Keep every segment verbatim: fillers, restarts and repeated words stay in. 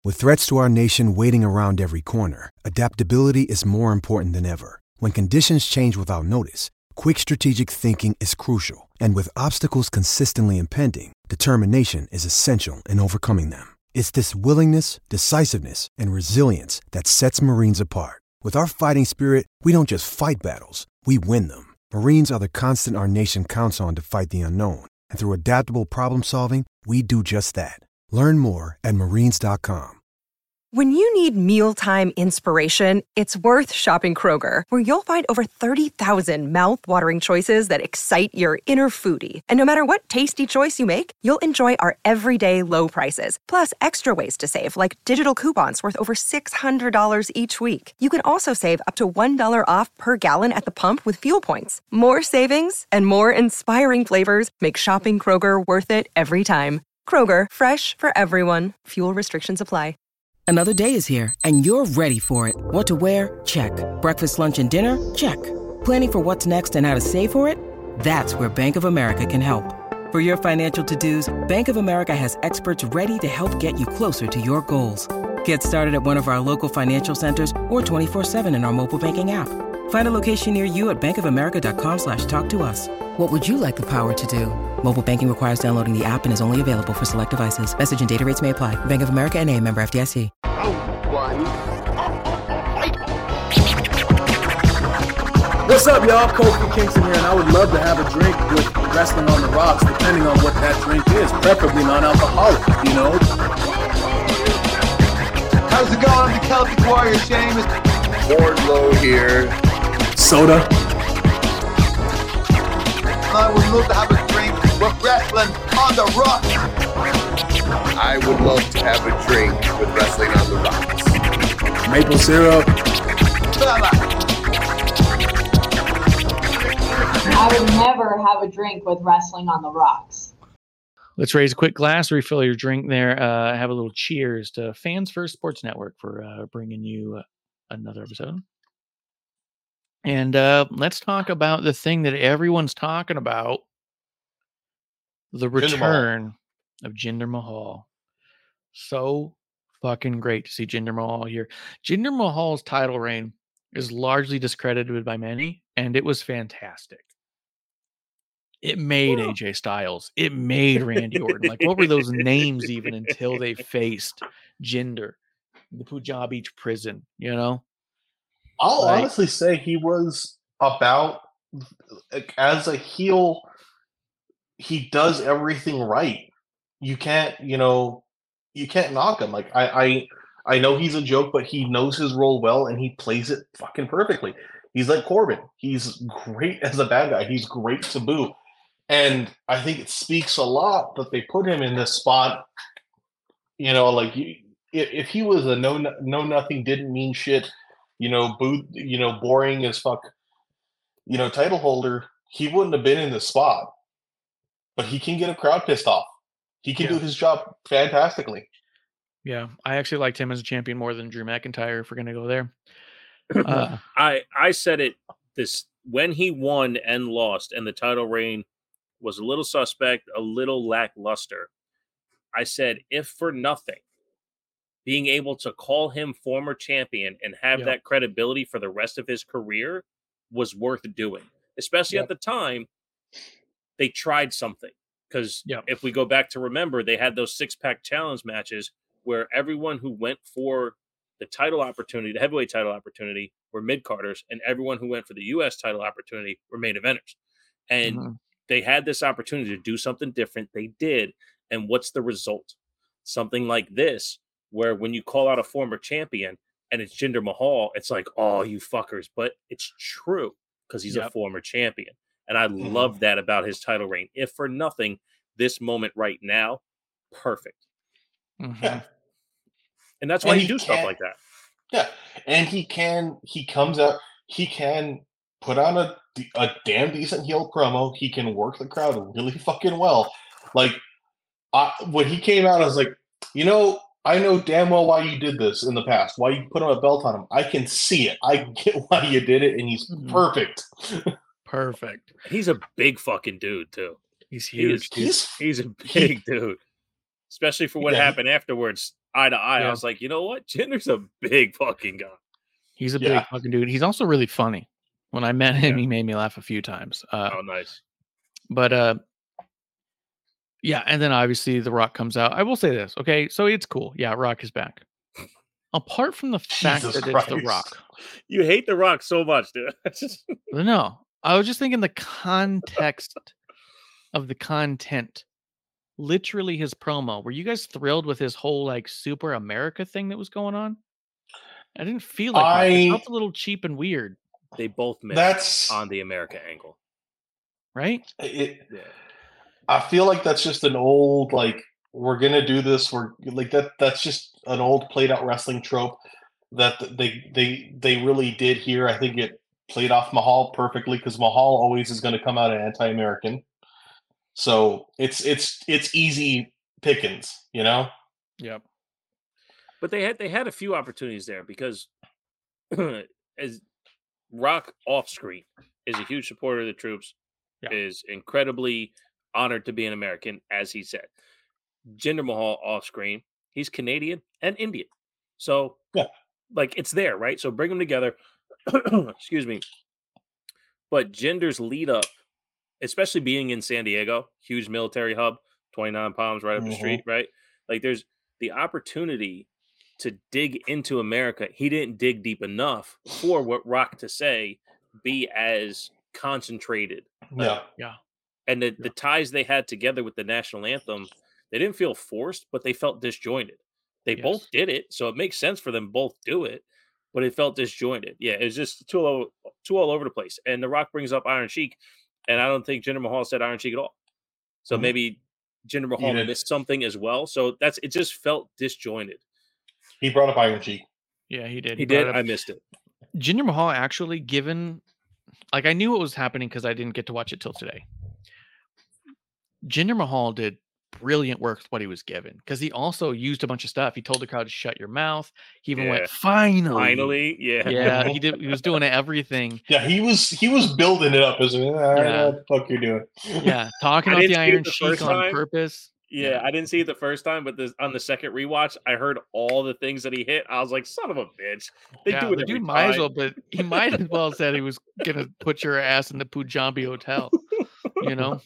With threats to our nation waiting around every corner, adaptability is more important than ever. When conditions change without notice, quick strategic thinking is crucial. And with obstacles consistently impending, determination is essential in overcoming them. It's this willingness, decisiveness, and resilience that sets Marines apart. With our fighting spirit, we don't just fight battles, we win them. Marines are the constant our nation counts on to fight the unknown. And through adaptable problem solving, we do just that. Learn more at marines dot com. When you need mealtime inspiration, it's worth shopping Kroger, where you'll find over thirty thousand mouth-watering choices that excite your inner foodie. And no matter what tasty choice you make, you'll enjoy our everyday low prices, plus extra ways to save, like digital coupons worth over six hundred dollars each week. You can also save up to one dollar off per gallon at the pump with fuel points. More savings and more inspiring flavors make shopping Kroger worth it every time. Kroger, fresh for everyone. Fuel restrictions apply. Another day is here, and you're ready for it. What to wear? Check. Breakfast, lunch, and dinner? Check. Planning for what's next and how to save for it? That's where Bank of America can help. For your financial to-dos, Bank of America has experts ready to help get you closer to your goals. Get started at one of our local financial centers or twenty-four seven in our mobile banking app. Find a location near you at bankofamerica.com slash talk to us. What would you like the power to do? Mobile banking requires downloading the app and is only available for select devices. Message and data rates may apply. Bank of America N A, member F D I C. What's up, y'all? Kofi Kingston here, and I would love to have a drink with Wrestling on the Rocks, depending on what that drink is, preferably non-alcoholic, you know? How's it going? I'm the Celtic Warrior, Sheamus. Wardlow here. Soda. I would love to have a drink with Wrestling on the Rocks. I would love to have a drink with Wrestling on the Rocks. Maple syrup. Fella. I would never have a drink with Wrestling on the Rocks. Let's raise a quick glass, refill your drink there. Uh, have a little cheers to Fans First Sports Network for uh, bringing you uh, another episode. And uh, let's talk about the thing that everyone's talking about, the return of Jinder Mahal. So fucking great to see Jinder Mahal here. Jinder Mahal's title reign is largely discredited by many, and it was fantastic. It made A J Styles. It made Randy Orton. Like, what were those names even until they faced Jinder, the Punjabi prison, you know? I'll Like, honestly say he was about, like, as a heel, he does everything right. You can't, you know, you can't knock him. Like, I, I, I know he's a joke, but he knows his role well, and he plays it fucking perfectly. He's like Corbin. He's great as a bad guy. He's great to boot. And I think it speaks a lot that they put him in this spot. You know, like, you, if, if he was a no, no nothing, didn't mean shit, you know, boot, you know, boring as fuck, you know, title holder, he wouldn't have been in this spot. But he can get a crowd pissed off. He can Yeah. do his job fantastically. yeah, I actually liked him as a champion more than Drew McIntyre, if we're going to go there. Uh, I I said it this when he won and lost, and the title reign was a little suspect, a little lackluster. I said, if for nothing, being able to call him former champion and have Yep. that credibility for the rest of his career was worth doing. Especially Yep. at the time, they tried something. Because Yep. if we go back to remember, they had those six-pack challenge matches where everyone who went for the title opportunity, the heavyweight title opportunity, were mid-carders, and everyone who went for the U S title opportunity were main eventers. And Mhm. they had this opportunity to do something different. They did. And what's the result? Something like this, where when you call out a former champion and it's Jinder Mahal, it's like, oh, you fuckers. But it's true because he's a Yep. former champion. And I Mhm. love that about his title reign. If for nothing, this moment right now, perfect. Mhm. Yeah. And that's why And you he do stuff can't- like that. Yeah. And he can, he comes out, he can put on a, a damn decent heel promo. He can work the crowd really fucking well. Like, I, when he came out, I was like, you know, I know damn well why you did this in the past, why you put on a belt on him. I can see it. I get why you did it, and he's Mhm. perfect. Perfect. He's a big fucking dude, too. He's He is, huge. He's he's a big dude. Especially for what Yeah, he- happened afterwards. eye to eye. Yeah. I was like, you know what? Jinder's a big fucking guy. He's a Yeah. big fucking dude. He's also really funny. When I met him, Yeah. he made me laugh a few times. Uh, Oh, nice. but uh, yeah, and then obviously The Rock comes out. I will say this, okay? So it's cool. Yeah, Rock is back. Apart from the fact Jesus that it's The Christ. Rock. You hate The Rock so much, dude. No, I was just thinking the context of the content. Literally his promo. Were you guys thrilled with his whole like Super America thing that was going on? I didn't feel like much. It I felt a little cheap and weird, They both missed that's on the America angle. right? it. Yeah. I feel like that's just an old like we're gonna do this. We're like that. That's just an old played out wrestling trope that they they they really did here. I think it played off Mahal perfectly because Mahal always is going to come out anti-American. So it's it's it's easy pickings, you know. Yep. But they had they had a few opportunities there because as Rock off screen is a huge supporter of the troops, Yeah. is incredibly honored to be an American, as he said. Jinder Mahal off screen, he's Canadian and Indian. So Yeah. like it's there, right? So bring them together. Excuse me. But Jinder's lead up, especially being in San Diego, huge military hub, twenty-nine Palms right up the Mhm. street, right? Like there's the opportunity to dig into America. He didn't dig deep enough for what Rock to say be as concentrated. Yeah. Yeah. And the, the ties they had together with the national anthem, they didn't feel forced, but they felt disjointed. They Yes. both did it, so it makes sense for them both do it, but it felt disjointed. Yeah, it was just too all, too all over the place. And The Rock brings up Iron Sheik, and I don't think Jinder Mahal said Iron Sheik at all. So Mhm. maybe Jinder Mahal did. missed something as well. So that's it. Just felt disjointed. He brought up Iron Sheik. Yeah, he did. He brought did. it up. I missed it. Jinder Mahal actually given, like I knew what was happening because I didn't get to watch it till today. Jinder Mahal did brilliant work with what he was given because he also used a bunch of stuff. He told the crowd to shut your mouth. He even Yeah. went finally. Finally, yeah. Yeah, he did. He was doing everything. Yeah, he was he was building it up, isn't he? All right, Yeah. what the fuck you doing? Yeah, talking I about didn't the see it Iron the Sheik first on time. purpose. Yeah, Yeah. I didn't see it the first time, but this, on the second rewatch, I heard all the things that he hit. I was like, "Son of a bitch!" They yeah, do it the every dude might as time. well, but he might as well said he was gonna put your ass in the Pujambi Hotel. You know.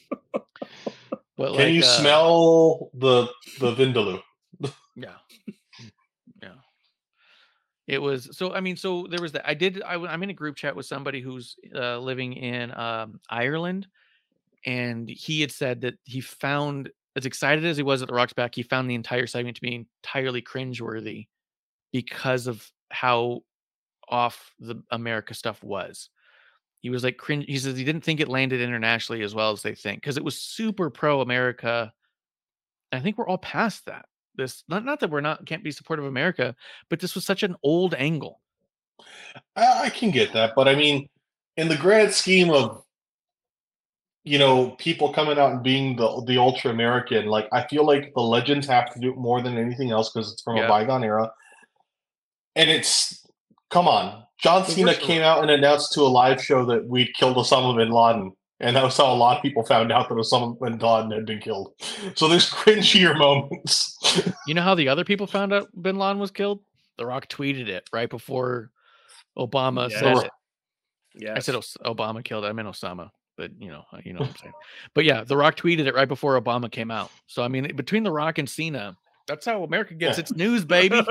But Can like, you uh, smell the the vindaloo? Yeah. Yeah. It was so. I mean, so there was that. I did. I, am in a group chat with somebody who's uh, living in um, Ireland, and he had said that he found, as excited as he was at the Rock's back, he found the entire segment to be entirely cringeworthy because of how off the America stuff was. He was like cringe. He says he didn't think it landed internationally as well as they think because it was super pro America. I think we're all past that. This not not that we're not can't be supportive of America, but this was such an old angle. I, I can get that, but I mean, in the grand scheme of you know people coming out and being the the ultra American, like I feel like the legends have to do it more than anything else because it's from Yeah. a bygone era, and it's come on. John Well, Cena first of came out and announced to a live show that we'd killed Osama bin Laden, and that was how a lot of people found out that Osama bin Laden had been killed. So there's cringier moments. You know how the other people found out Bin Laden was killed? The Rock tweeted it right before Obama Yeah. said The- it. Yeah, I said Os- Obama killed it. I meant Osama, but you know, you know what I'm saying. But yeah, The Rock tweeted it right before Obama came out. So I mean, between The Rock and Cena, that's how America gets Yeah. its news, baby.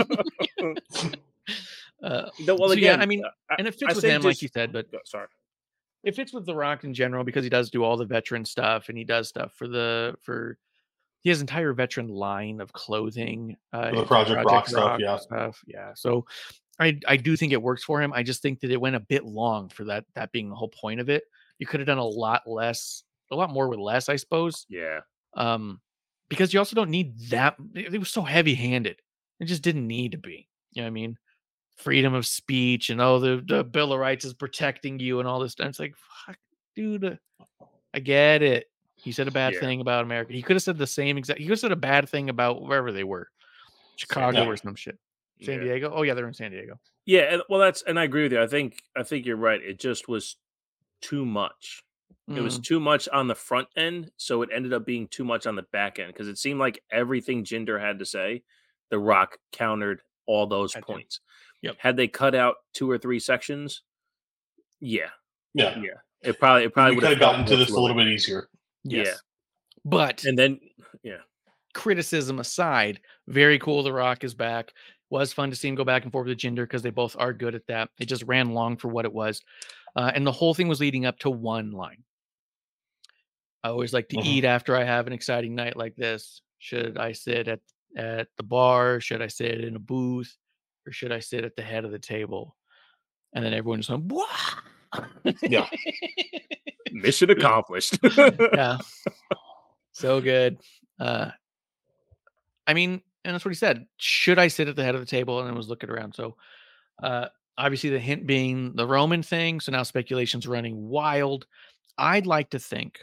uh, No, well, so yeah, again, I mean, I- and it I fits with say him, like just- you said, but Oh, sorry. it fits with The Rock in general because he does do all the veteran stuff and he does stuff for the for he has entire veteran line of clothing. Uh, For the it's Project Rock stuff, yeah. stuff, yeah. So I I do think it works for him. I just think that it went a bit long for that that being the whole point of it. You could have done a lot less, a lot more with less, I suppose. Yeah, Um, because you also don't need that. It, it was so heavy handed. It just didn't need to be. You know what I mean? Freedom of speech and oh, the, the Bill of Rights is protecting you and all this stuff. It's like, fuck, dude, uh, I get it. He said a bad Yeah. thing about America. He could have said the same exact. He could have said a bad thing about wherever they were, Chicago Yeah. or some shit. San Yeah. Diego. Oh yeah, they're in San Diego. yeah. And, well, that's and I agree with you. I think I think you're right. It just was too much. It was Mm, too much on the front end, so it ended up being too much on the back end because it seemed like everything Jinder had to say, The Rock countered all those Had to. points. Yep. Had they cut out two or three sections, yeah, Yeah. yeah, it probably it probably we would could have have gotten felt to more this a little fluid. bit easier. Yes. Yeah, But and then yeah, criticism aside, very cool. The Rock is back. Was fun to see him go back and forth with Jinder because they both are good at that. It just ran long for what it was. Uh, and the whole thing was leading up to one line. I always like to Mhm. eat after I have an exciting night like this. Should I sit at, at the bar? Should I sit in a booth? Or should I sit at the head of the table? And then everyone just went, "Wah!" Yeah. mission accomplished. Yeah. So good. Uh, I mean, and that's what he said. Should I sit at the head of the table? And then was looking around. So uh, obviously the hint being the Roman thing. So now speculation's running wild. I'd like to think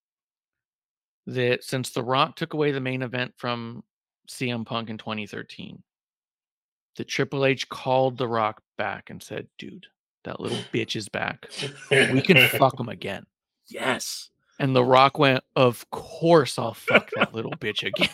that since The Rock took away the main event from C M Punk in twenty thirteen, that Triple H called The Rock back and said, dude, that little bitch is back. We can fuck him again. Yes. And The Rock went, of course I'll fuck that little bitch again.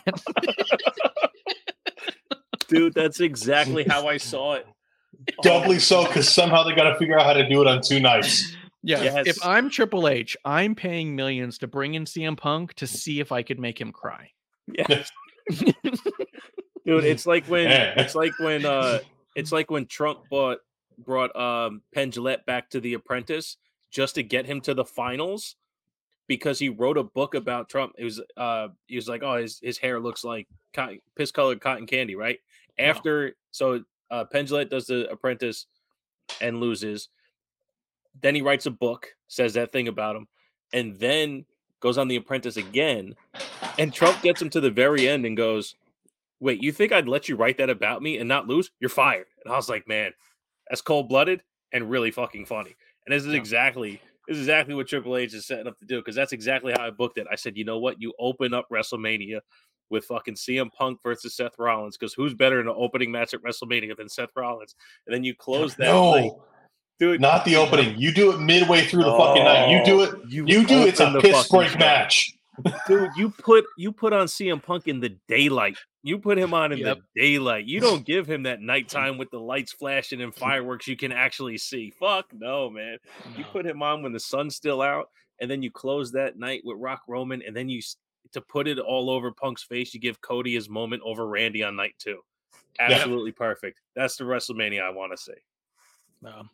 Dude, that's exactly how I saw it. Doubly so, because somehow they got to figure out how to do it on two nights. Yeah, Yes. if I'm Triple H, I'm paying millions to bring in C M Punk to see if I could make him cry. Yes. Dude, it's like when it's like when uh it's like when Trump bought brought um Penn Jillette back to The Apprentice just to get him to the finals because he wrote a book about Trump. It was uh he was like, oh, his, his hair looks like cotton, piss colored cotton candy, right? After wow. so uh Penn Jillette does The Apprentice and loses. Then he writes a book, says that thing about him, and then goes on The Apprentice again. And Trump gets him to the very end and goes, wait, you think I'd let you write that about me and not lose? You're fired. And I was like, man, that's cold-blooded and really fucking funny. And this is yeah. exactly this is exactly what Triple H is setting up to do, because that's exactly how I booked it. I said, you know what? You open up WrestleMania with fucking C M Punk versus Seth Rollins, because who's better in an opening match at WrestleMania than Seth Rollins? And then you close that no. night. Dude, not the opening. You do it midway through the oh, fucking night. You do it. You, you do it's a piss break match. Dude, you put you put on C M Punk in the daylight. You put him on in yep. the daylight. You don't give him that nighttime with the lights flashing and fireworks you can actually see. Fuck no, man. No. You put him on when the sun's still out, and then you close that night with Rock Roman, and then you to put it all over Punk's face, you give Cody his moment over Randy on night two. Absolutely yeah. perfect. That's the WrestleMania I want to see. Um,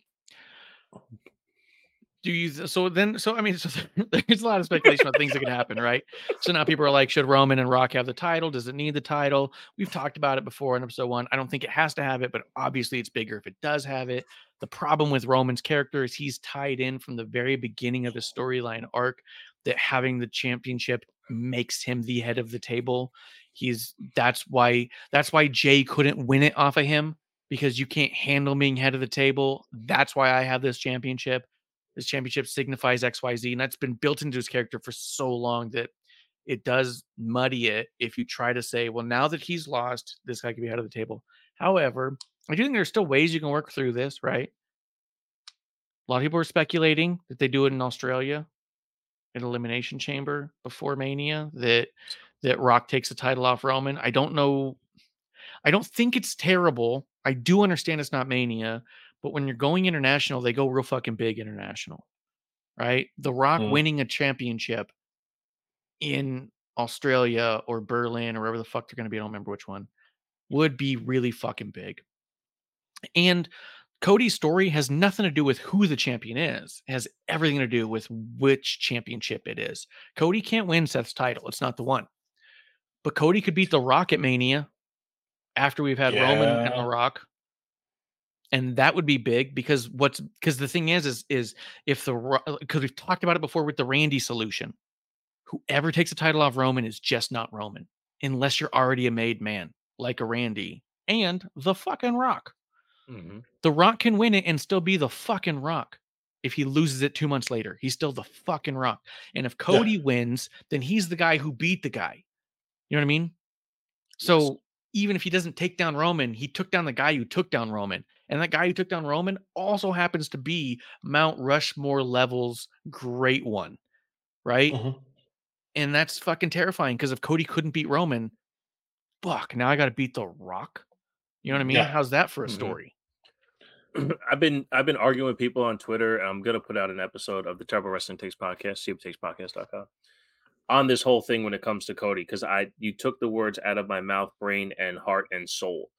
do you so then so I mean so there's a lot of speculation about things that could happen, right? So now people are like, should Roman and Rock have the title? Does it need the title? We've talked about it before in episode one. I don't think it has to have it, but obviously it's bigger if it does have it. The problem with Roman's character is he's tied in from the very beginning of the storyline arc that having the championship makes him the head of the table. He's that's why that's why Jay couldn't win it off of him, because you can't handle being head of the table. That's why I have this championship. This championship signifies X Y Z, and that's been built into his character for so long that it does muddy it if you try to say, well, now that he's lost, this guy can be head of the table. However, I do think there's still ways you can work through this, right? A lot of people are speculating that they do it in Australia, an Elimination Chamber before Mania, that that Rock takes the title off Roman. I don't know. I don't think it's terrible. I do understand it's not Mania, but when you're going international, they go real fucking big international, right? The Rock mm. winning a championship in Australia or Berlin or wherever the fuck they're going to be, I don't remember which one, would be really fucking big. And Cody's story has nothing to do with who the champion is. It has everything to do with which championship it is. Cody can't win Seth's title. It's not the one. But Cody could beat The Rock at Mania after we've had yeah. Roman and The Rock. And that would be big, because what's because the thing is, is, is if the because we've talked about it before with the Randy solution, whoever takes the title off Roman is just not Roman, unless you're already a made man like a Randy and the fucking Rock. Mm-hmm. The Rock can win it and still be the fucking Rock. If he loses it two months later, he's still the fucking Rock. And if Cody yeah. wins, then he's the guy who beat the guy. You know what I mean? So yes. even if he doesn't take down Roman, he took down the guy who took down Roman. And that guy who took down Roman also happens to be Mount Rushmore levels great one, right? Mm-hmm. And that's fucking terrifying, because if Cody couldn't beat Roman, fuck, now I got to beat The Rock. You know what I mean? Yeah. How's that for a Mhm. story? I've been I've been arguing with people on Twitter. I'm gonna put out an episode of the Turbo Wrestling Takes podcast, c b takes podcast dot com, on this whole thing when it comes to Cody, because I you took the words out of my mouth, brain, and heart and soul.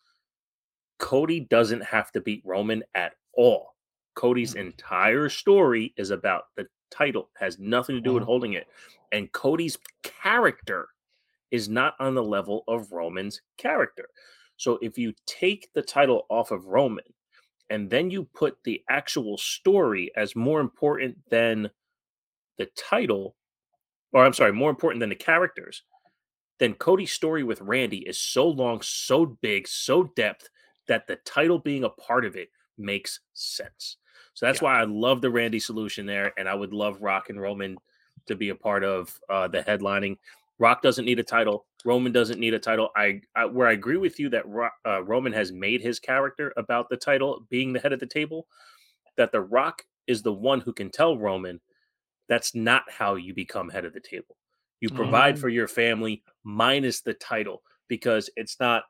Cody doesn't have to beat Roman at all. Cody's Mhm. entire story is about the title, has nothing to do with Mhm. holding it. And Cody's character is not on the level of Roman's character. So if you take the title off of Roman and then you put the actual story as more important than the title, or I'm sorry, more important than the characters, then Cody's story with Randy is so long, so big, so depth that the title being a part of it makes sense. So that's Yeah. why I love the Randy solution there, and I would love Rock and Roman to be a part of uh, the headlining. Rock doesn't need a title. Roman doesn't need a title. I, I where I agree with you that Ro- uh, Roman has made his character about the title being the head of the table. That the Rock is the one who can tell Roman that's not how you become head of the table. You provide Oh. for your family minus the title, because it's not,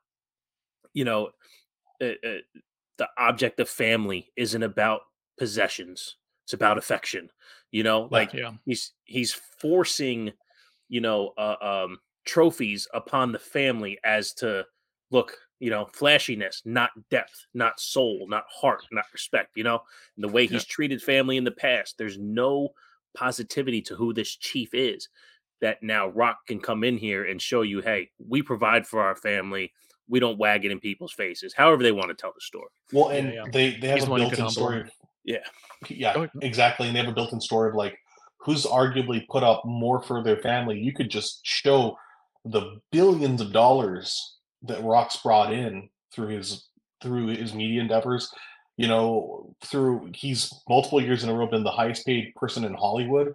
you know, uh, uh, the object of family isn't about possessions. It's about affection. You know, like Yeah. he's he's forcing, you know, uh, um, trophies upon the family as to look, you know, flashiness, not depth, not soul, not heart, not respect. You know, and the way he's treated family in the past. There's no positivity to who this chief is. That now Rock can come in here and show you, hey, we provide for our family. We don't wag it in people's faces. However they want to tell the story. Well, Yeah, and yeah. they they have He's a the one who could built-in humble story. him. Yeah. Yeah, Go ahead. exactly. And they have a built-in story of like who's arguably put up more for their family. You could just show the billions of dollars that Rock's brought in through his through his media endeavors. You know, through he's multiple years in a row been the highest paid person in Hollywood.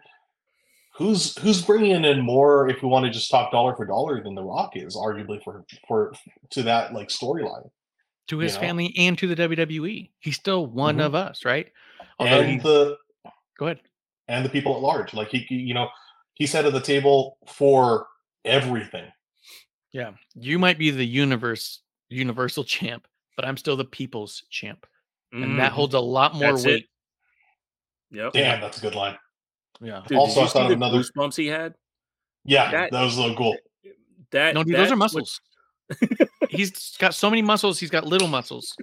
Who's who's bringing in more, if we want to just talk dollar for dollar, than The Rock is, arguably for for to that like storyline. To You his know? family and to the W W E. He's still one Mhm. of us, right? Although And he's the go ahead. and the people at large. Like he, he- you know, he's head of the table for everything. Yeah. You might be the universe universal champ, but I'm still the people's champ. And that Mhm. holds a lot more That's it. weight. Yep. Damn, that's a good line. Yeah. Dude, Also, did I you see thought of the another. goosebumps he had? Yeah, That- that was a little cool. That No, dude, those are that's what- muscles. He's got so many muscles, he's got little muscles.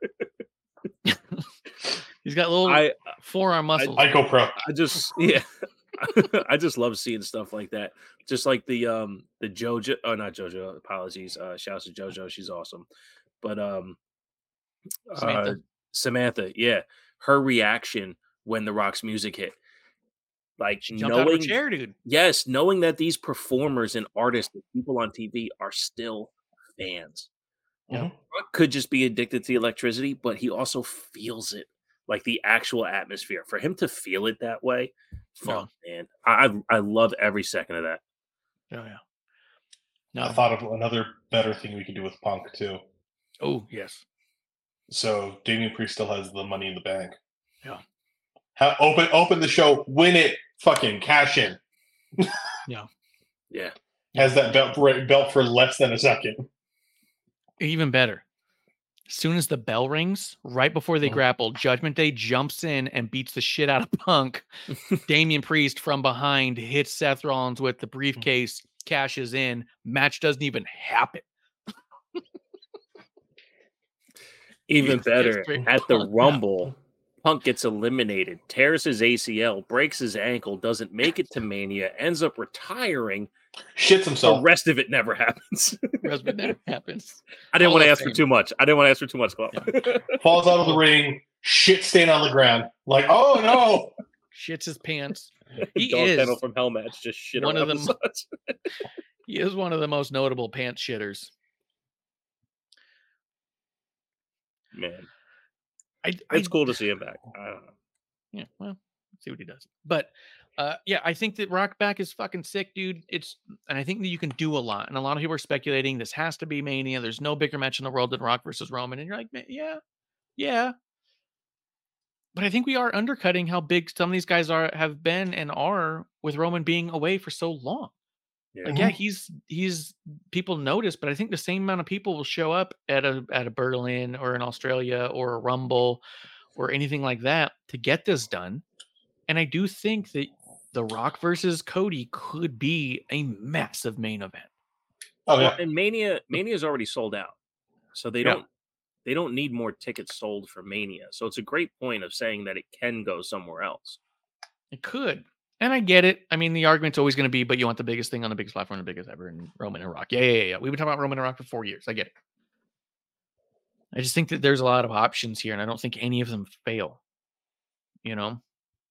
He's got little I forearm muscles. Ico Pro. I just yeah. I just love seeing stuff like that. Just like the um the JoJo, oh not JoJo, apologies. Uh shouts to JoJo, she's awesome. But um Samantha. uh, Samantha, yeah, her reaction when the Rock's music hit. Like She jumped out of her knowing chair, dude. yes, knowing that these performers and artists and people on T V are still fans. Yeah. Rock could just be addicted to the electricity, but he also feels it, like the actual atmosphere. For him to feel it that way, fun, man. I I I love every second of that. Oh yeah. I No. thought of another better thing we could do with Punk too. Oh yes. So Damian Priest still has the Money in the Bank. Yeah. Ha- open open the show, win it, fucking cash in. Yeah. Yeah. Has that belt for, belt for less than a second. Even better. As soon as the bell rings, right before they Mhm. grapple, Judgment Day jumps in and beats the shit out of Punk. Damian Priest from behind hits Seth Rollins with the briefcase, cashes in. Match doesn't even happen. Even It's better, straight at the Punk, yeah. Rumble, Punk gets eliminated, tears his A C L, breaks his ankle, doesn't make it to Mania, ends up retiring. Shits The himself. rest of it never happens. Rest of it never happens. I didn't Hall want to of ask for Fame. too much. I didn't want to ask for too much, Clark. Falls out of the ring, shit stain on the ground. Like, oh no. Shits his pants. He Dog is kennel from Hell match, just shit one around of the them- sides. he is one of the most notable pants shitters. Man, I, I it's cool to see him back. I don't know. Yeah, well, see what he does. But uh yeah, I think that Rock back is fucking sick, dude. It's and I think that you can do a lot. And a lot of people are speculating this has to be Mania. There's no bigger match in the world than Rock versus Roman. And you're like, "Man, yeah, yeah. But I think we are undercutting how big some of these guys are have been and are with Roman being away for so long. Yeah. Like, yeah, he's he's people notice, but I think the same amount of people will show up at a at a Berlin or in Australia or a Rumble or anything like that to get this done. And I do think that The Rock versus Cody could be a massive main event. Oh Well, yeah. and Mania Mania is already sold out, so they Yeah. don't they don't need more tickets sold for Mania. So it's a great point of saying that it can go somewhere else. It could. And I get it. I mean, the argument's always going to be, but you want the biggest thing on the biggest platform, the biggest ever, and Roman and Rock. Yeah, yeah, yeah, yeah. We've been talking about Roman and Rock for four years. I get it. I just think that there's a lot of options here, and I don't think any of them fail. You know?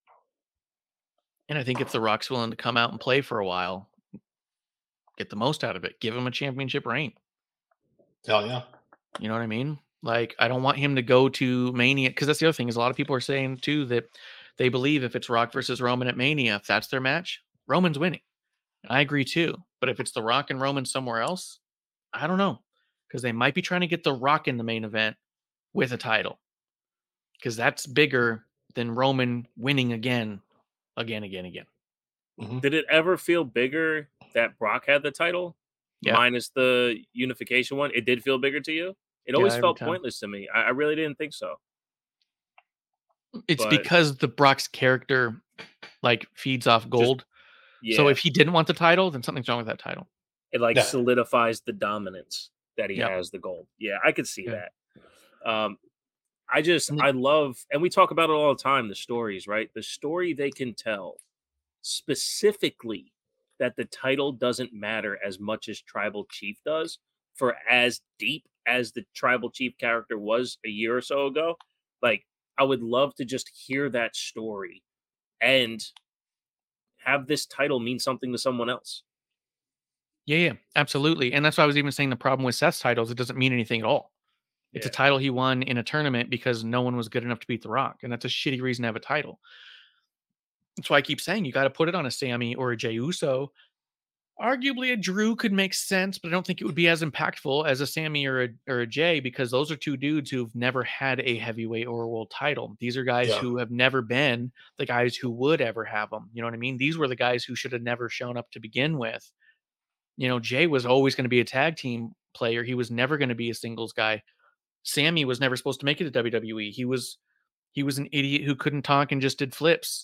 And I think if The Rock's willing to come out and play for a while, get the most out of it, give him a championship reign. Hell yeah. You know what I mean? Like, I don't want him to go to Mania, because that's the other thing is a lot of people are saying too that they believe if it's Rock versus Roman at Mania, if that's their match, Roman's winning. And I agree too. But if it's The Rock and Roman somewhere else, I don't know, because they might be trying to get The Rock in the main event with a title, because that's bigger than Roman winning again, again, again, again. Mhm. Did it ever feel bigger that Brock had the title? Yeah. Minus the unification one, it did feel bigger to you? It Yeah, always every felt time. pointless to me. I, I really didn't think so. It's But- because the Brock's character like feeds off gold. Yeah, So if he didn't want the title, then something's wrong with that title. it like Yeah. solidifies the dominance that he Yep. has the gold. Yeah, I could see Yeah. that. Um, I just And I love, and we talk about it all the time. The stories, right? The story they can tell, specifically that the title doesn't matter as much as Tribal Chief does. For as deep as the Tribal Chief character was a year or so ago, like I would love to just hear that story and have this title mean something to someone else. Yeah, yeah, absolutely. And that's why I was even saying the problem with Seth's titles, it doesn't mean anything at all. It's a Yeah. title he won in a tournament because no one was good enough to beat The Rock. And that's a shitty reason to have a title. That's why I keep saying you got to put it on a Sammy or a Jey Uso. Arguably, a Drew could make sense, but I don't think it would be as impactful as a Sammy or a, or a Jay, because those are two dudes who've never had a heavyweight or a world title. These are guys Yeah. who have never been the guys who would ever have them. You know what I mean? These were the guys who should have never shown up to begin with. You know, Jay was always going to be a tag team player. He was never going to be a singles guy. Sammy was never supposed to make it to W W E. He was he was an idiot who couldn't talk and just did flips.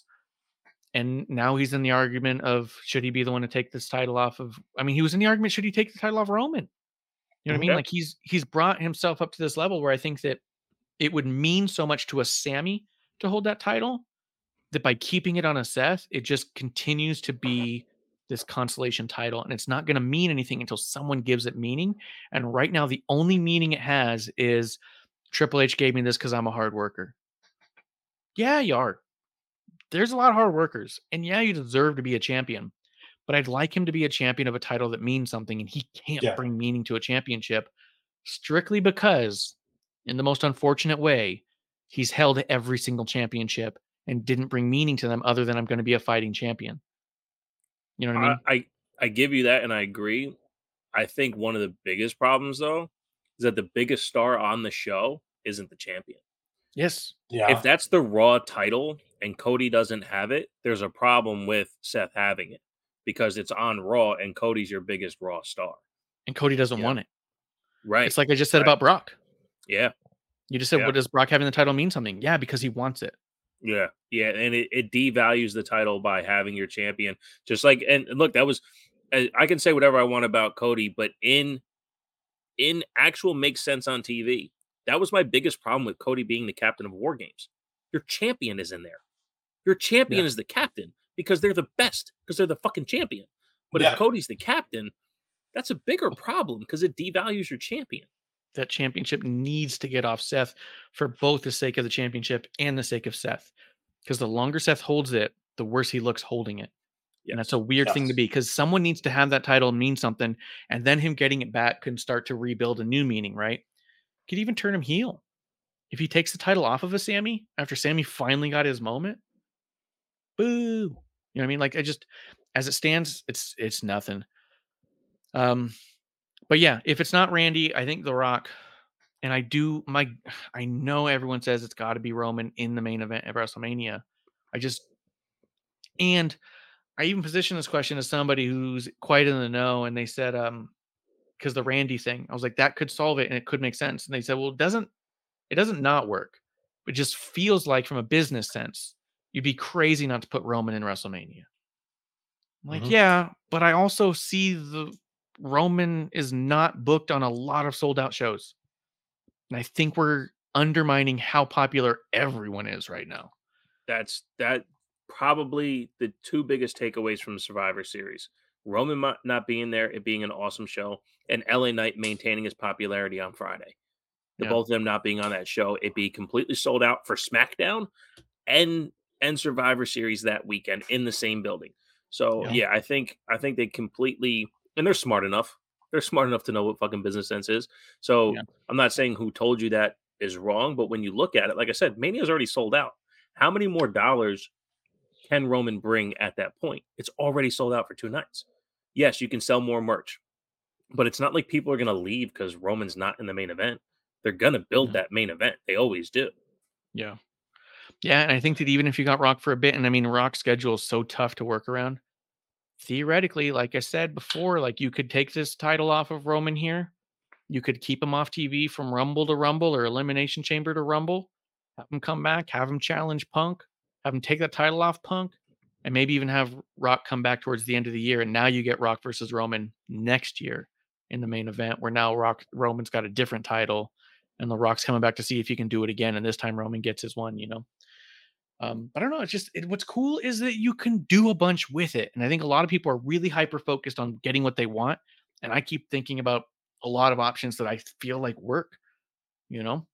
And now he's in the argument of should he be the one to take this title off of I mean, he was in the argument, should he take the title off Roman? You know what I mean? Yeah. Like he's he's brought himself up to this level where I think that it would mean so much to a Sammy to hold that title that by keeping it on a Seth, it just continues to be this consolation title, and it's not going to mean anything until someone gives it meaning. And right now, the only meaning it has is Triple H gave me this because I'm a hard worker. Yeah, you are. There's a lot of hard workers, and yeah, you deserve to be a champion. But I'd like him to be a champion of a title that means something, and he can't Yeah. bring meaning to a championship strictly because, in the most unfortunate way, he's held every single championship and didn't bring meaning to them other than I'm going to be a fighting champion. You know what I mean? I, I I give you that, and I agree. I think one of the biggest problems, though, is that the biggest star on the show isn't the champion. Yes. Yeah. If that's the Raw title and Cody doesn't have it, there's a problem with Seth having it because it's on Raw and Cody's your biggest Raw star. And Cody doesn't Yeah. want it. Right. It's like I just said Right. about Brock. Yeah. You just said, Yeah. what does Brock having the title mean something? Yeah, because he wants it. Yeah, yeah, and it, it devalues the title by having your champion. Just like, and look, that was, I I can say whatever I want about Cody, but in in actual makes sense on T V. That was my biggest problem with Cody being the captain of War Games. Your champion is in there. Your champion Yeah. is the captain because they're the best because they're the fucking champion. But Yeah. if Cody's the captain, that's a bigger problem because it devalues your champion. That championship needs to get off Seth for both the sake of the championship and the sake of Seth. Because the longer Seth holds it, the worse he looks holding it. And that's a weird thing to Yes. be because someone needs to have that title and mean something. And then him getting it back can start to rebuild a new meaning, right? Could even turn him heel. If he takes the title off of a Sammy after Sammy finally got his moment, boo. You know what I mean? Like I just, as it stands, it's it's nothing. Um, but yeah, if it's not Randy, I think The Rock, and I do my, I know everyone says it's got to be Roman in the main event at WrestleMania. I just, and I even positioned this question as somebody who's quite in the know, and they said, um, because the Randy thing, I was like, that could solve it and it could make sense. And they said, well, it doesn't, it doesn't not work. It just feels like from a business sense, you'd be crazy not to put Roman in WrestleMania. I'm like, Mhm. yeah, but I also see the Roman is not booked on a lot of sold out shows. And I think we're undermining how popular everyone is right now. That's that probably the two biggest takeaways from the Survivor Series. Roman mo- not being there, it being an awesome show, and L A Knight maintaining his popularity on Friday. The Yeah. both of them not being on that show, it be completely sold out for SmackDown and and Survivor Series that weekend in the same building. So Yeah. yeah, I think I think they completely, and they're smart enough. They're smart enough to know what fucking business sense is. So Yeah. I'm not saying who told you that is wrong, but when you look at it, like I said, Mania's already sold out. How many more dollars can Roman bring at that point? It's already sold out for two nights. Yes, you can sell more merch, but it's not like people are going to leave because Roman's not in the main event. They're going to build Yeah. that main event. They always do. Yeah. Yeah. And I think that even if you got Rock for a bit, and I mean, Rock's schedule is so tough to work around, theoretically, like I said before, like you could take this title off of Roman here. You could keep him off T V from Rumble to Rumble or Elimination Chamber to Rumble. Have him come back, have him challenge Punk, have him take that title off Punk, and maybe even have Rock come back towards the end of the year. And now you get Rock versus Roman next year in the main event, where now Rock Roman's got a different title, and the Rock's coming back to see if he can do it again. And this time Roman gets his one, you know. Um, but I don't know. It's just it, what's cool is that you can do a bunch with it, and I think a lot of people are really hyper focused on getting what they want. And I keep thinking about a lot of options that I feel like work. You know,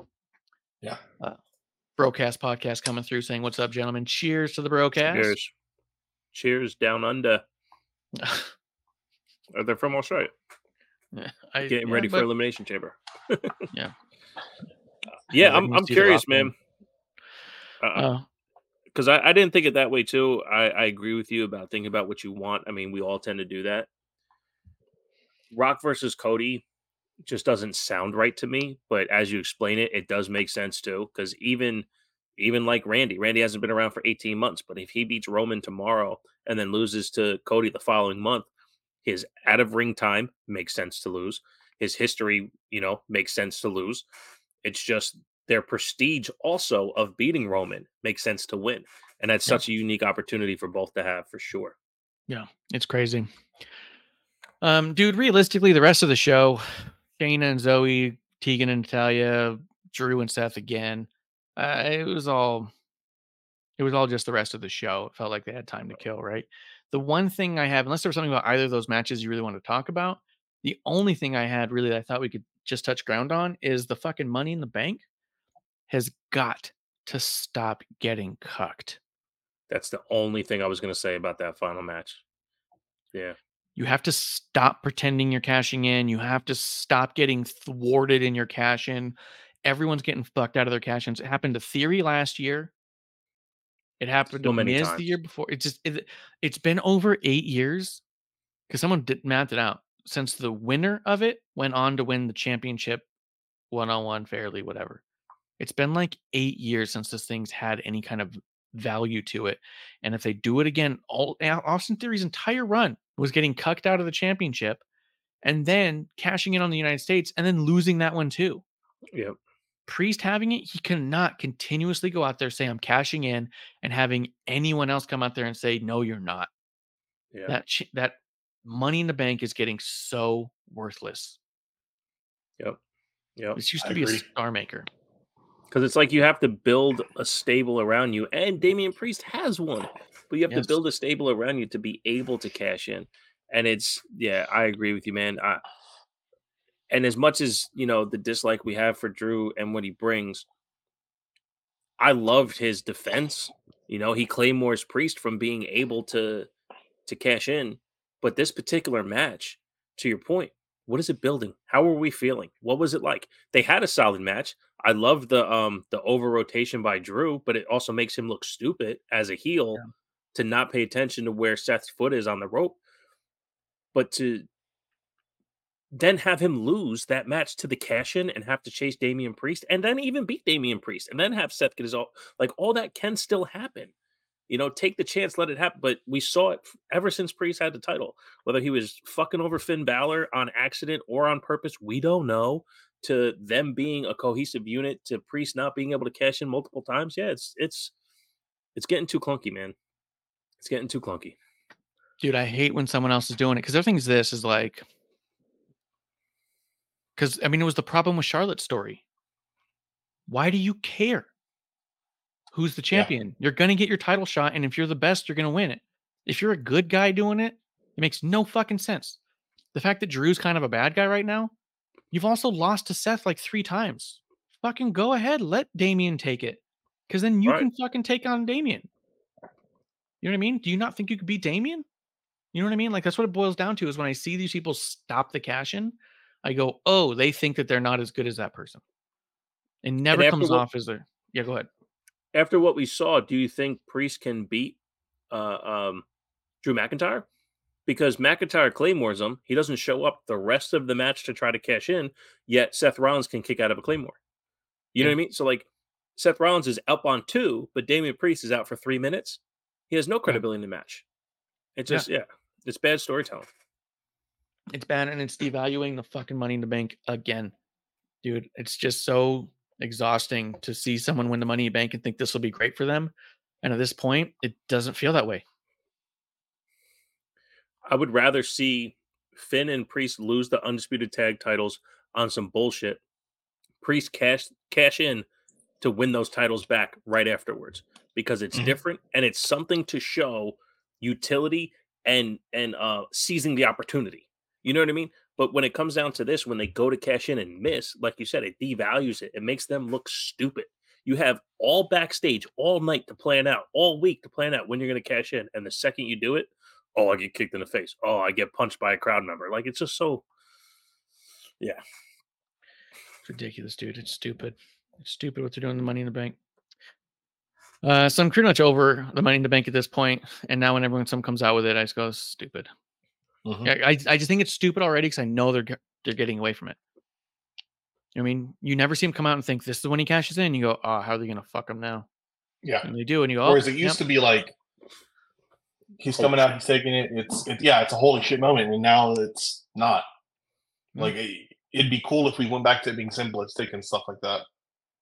Yeah. uh, Broadcast podcast coming through saying, "What's up, gentlemen? Cheers to the broadcast." Cheers. Cheers down under. Are they from Australia? Yeah, I, Getting yeah, ready but, for Elimination Chamber. yeah. Yeah, They're I'm gonna I'm see the curious, Rock win. man. Uh, Because I, I didn't think it that way too. I, I agree with you about thinking about what you want. I mean, we all tend to do that. Rock versus Cody just doesn't sound right to me, but as you explain it, it does make sense too. Because even even like Randy, Randy hasn't been around for eighteen months, but if he beats Roman tomorrow and then loses to Cody the following month, his out of ring time makes sense to lose. His history, you know, makes sense to lose. It's just their prestige also of beating Roman makes sense to win. And that's Yeah. such a unique opportunity for both to have for sure. yeah, it's crazy. Um, dude, realistically, the rest of the show, Shayna and Zoe, Tegan and Natalia, Drew and Seth again, uh, it was all it was all just the rest of the show. It felt like they had time to kill, right? The one thing I have, unless there was something about either of those matches you really want to talk about, the only thing I had really that I thought we could just touch ground on is the fucking Money in the Bank has got to stop getting cucked. That's the only thing I was going to say about that final match. Yeah. You have to stop pretending you're cashing in. You have to stop getting thwarted in your cash in. Everyone's getting fucked out of their cash ins. It happened to Theory last year. It happened So to many Miz times. the year before. It just it, it's been over eight years because someone did math it out since the winner of it went on to win the championship one on one fairly, whatever. It's been like eight years since this thing's had any kind of value to it. And if they do it again, all Austin Theory's entire run was getting cucked out of the championship and then cashing in on the United States and then losing that one too. Yep. Priest having it, he cannot continuously go out there, say, I'm cashing in, and having anyone else come out there and say, no, you're not. Yeah. That ch- that Money in the Bank is getting so worthless. Yep. Yep. This used I to be agree. a star maker. Because it's like you have to build a stable around you, and Damian Priest has one, but you have Yes. to build a stable around you to be able to cash in. And it's, yeah, I agree with you, man. I, and as much as, you know, the dislike we have for Drew and what he brings, I loved his defense. You know, he claymores Priest from being able to to cash in. But this particular match, to your point, what is it building? How are we feeling? What was it like? They had a solid match. I love the um the over rotation by Drew, but it also makes him look stupid as a heel Yeah. to not pay attention to where Seth's foot is on the rope. But to then have him lose that match to the cash in and have to chase Damian Priest and then even beat Damian Priest and then have Seth get his all like all that can still happen. You know, take the chance, let it happen. But we saw it ever since Priest had the title. Whether he was fucking over Finn Balor on accident or on purpose, we don't know. To them being a cohesive unit, to Priest not being able to cash in multiple times, yeah, it's it's it's getting too clunky, man. It's getting too clunky. Dude, I hate when someone else is doing it because the thing is, this is like, because I mean, it was the problem with Charlotte's story. Why do you care who's the champion? Yeah. You're going to get your title shot, and if you're the best, you're going to win it. If you're a good guy doing it, it makes no fucking sense. The fact that Drew's kind of a bad guy right now, you've also lost to Seth like three times. Fucking go ahead, let Damian take it, because then you right. can fucking take on Damian. You know what I mean? Do you not think you could beat Damian? You know what I mean? Like, that's what it boils down to, is when I see these people stop the cash in, I go, oh, they think that they're not as good as that person. It never comes what, off as their, yeah, go ahead. After what we saw, do you think Priest can beat uh, um, Drew McIntyre? Because McIntyre claymores him. He doesn't show up the rest of the match to try to cash in, yet Seth Rollins can kick out of a claymore. You yeah. know what I mean? So, like, Seth Rollins is up on two, but Damian Priest is out for three minutes. He has no credibility yeah. in the match. It's just, yeah. yeah, it's bad storytelling. It's bad, and it's devaluing the fucking Money in the Bank again. Dude, it's just so exhausting to see someone win the Money in the Bank and think this will be great for them. And at this point, it doesn't feel that way. I would rather see Finn and Priest lose the Undisputed Tag titles on some bullshit. Priest cash cash in to win those titles back right afterwards, because it's mm-hmm. different and it's something to show utility and and uh, seizing the opportunity. You know what I mean? But when it comes down to this, when they go to cash in and miss, like you said, it devalues it. It makes them look stupid. You have all backstage, all night to plan out, all week to plan out when you're going to cash in. And the second you do it, oh, I get kicked in the face. Oh, I get punched by a crowd member. Like, it's just so, yeah. It's ridiculous, dude. It's stupid. It's stupid what they're doing in the Money in the Bank. Uh, so I'm pretty much over the Money in the Bank at this point. And now whenever someone comes out with it, I just go, stupid. Mm-hmm. Yeah, I, I just think it's stupid already because I know they're they're getting away from it. I mean, you never see him come out and think this is when he cashes in. You go, oh, how are they going to fuck him now? Yeah. And they do. And you go, oh, whereas it used yep. to be like, he's coming out, he's taking it. It's, it, yeah, it's a holy shit moment. And now it's not. Mm-hmm. Like, it, it'd be cool if we went back to it being simplistic and stuff like that.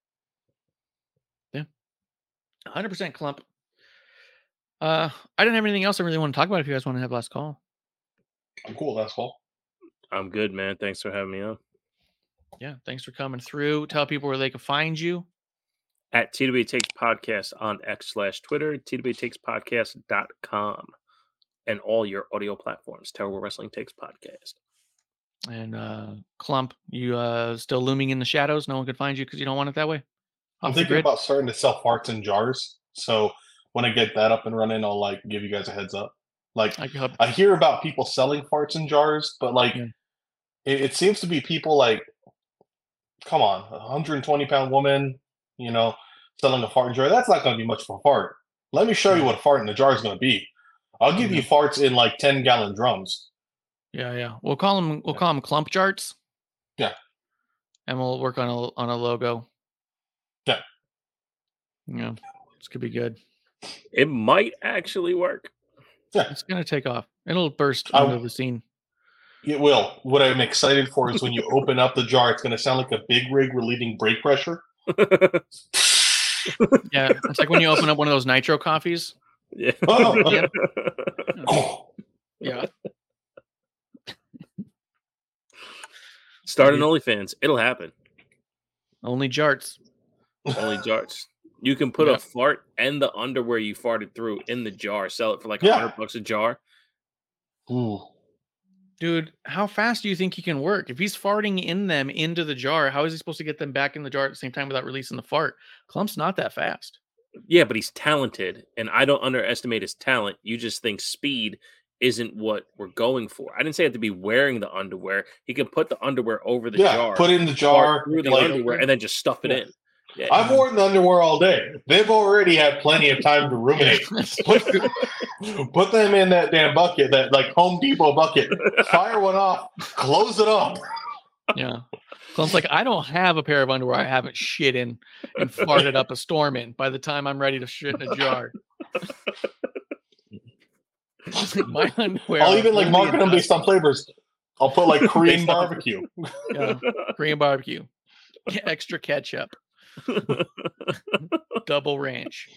Yeah. one hundred percent clump. Uh, I didn't have anything else I really want to talk about if you guys want to have last call. I'm cool. That's all. I'm good, man. Thanks for having me on. Yeah, thanks for coming through. Tell people where they can find you. At T W Takes Podcast on X slash Twitter, T W Takes Podcast dot com, and all your audio platforms. Terrible Wrestling Takes Podcast. And uh, Clump, you uh, still looming in the shadows? No one could find you because you don't want it that way? I'm thinking about starting to sell farts in jars. So when I get that up and running, I'll like give you guys a heads up. Like, I, I hear about people selling farts in jars, but like, yeah. it, it seems to be people like, come on, a one hundred twenty pound woman, you know, selling a fart in jar. That's not going to be much of a fart. Let me show you what a fart in the jar is going to be. I'll give mm-hmm. you farts in like ten gallon drums. Yeah, yeah. We'll call them. We'll call them clump jarts. Yeah, and we'll work on a on a logo. Yeah, yeah. This could be good. It might actually work. Yeah, it's gonna take off. It'll burst I, onto the scene. It will. What I'm excited for is when you open up the jar, it's gonna sound like a big rig relieving brake pressure. Yeah, it's like when you open up one of those nitro coffees. Yeah. Oh. Yeah. Yeah. Start an OnlyFans. It'll happen. Only jarts. Only jarts. You can put yep. a fart and the underwear you farted through in the jar. Sell it for like a yeah. hundred bucks a jar. Ooh. Dude, how fast do you think he can work? If he's farting in them into the jar, how is he supposed to get them back in the jar at the same time without releasing the fart? Clump's not that fast. Yeah, but he's talented, and I don't underestimate his talent. You just think speed isn't what we're going for. I didn't say it to be wearing the underwear. He can put the underwear over the yeah, jar. Put it in the jar. Through the like, underwear, and then just stuff it yeah. in. Yeah. I've worn the underwear all day. They've already had plenty of time to ruminate. put, put them in that damn bucket, that like Home Depot bucket. Fire one off. Close it up. Yeah. So it's like, I don't have a pair of underwear I haven't shit in and farted up a storm in by the time I'm ready to shit in a jar. My underwear. I'll even like only market them enough- based on flavors. I'll put like Korean Based on- barbecue. Yeah, Korean barbecue, extra ketchup, double ranch.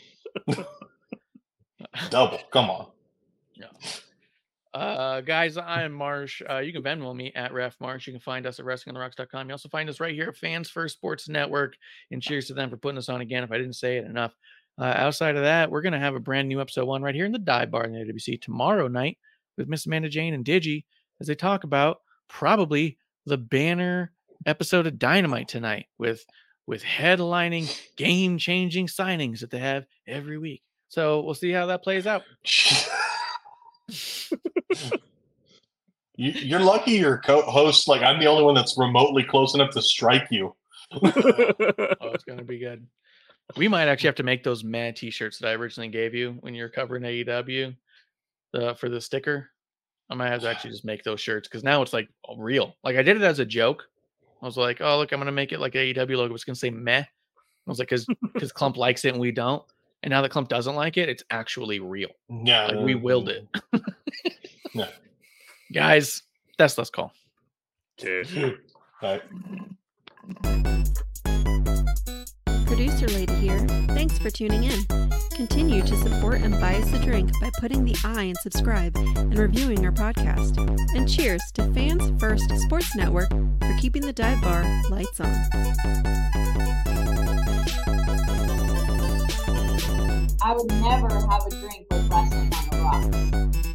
Double. Come on. Yeah. Uh, guys, I'm Marsh. Uh, you can Venmo me at Ref Marsh. You can find us at wrestling on the rocks dot com. You also find us right here at Fans First Sports Network. And cheers to them for putting us on again. If I didn't say it enough. Uh, outside of that, we're going to have a brand new episode one right here in the Dive Bar in the A W C tomorrow night with Miss Amanda Jane and Digi as they talk about probably the banner episode of Dynamite tonight with with headlining game-changing signings that they have every week. So we'll see how that plays out. You, you're lucky your co-host, like I'm the only one that's remotely close enough to strike you. Oh, it's going to be good. We might actually have to make those mad t-shirts that I originally gave you when you're covering A E W the, for the sticker. I might have to actually just make those shirts because now it's like real. Like I did it as a joke. I was like, oh, look, I'm going to make it like an A E W logo. It's going to say meh. I was like, because because Clump likes it and we don't. And now that Clump doesn't like it, it's actually real. Yeah. Like we willed it. Yeah. Guys, that's Let's Call. Dude. Right. Producer Lady here. Thanks for tuning in. Continue to support and buy us a drink by putting the I in subscribe and reviewing our podcast. And cheers to Fans First Sports Network for keeping the dive bar lights on. I would never have a drink with Wrestling on the Rocks.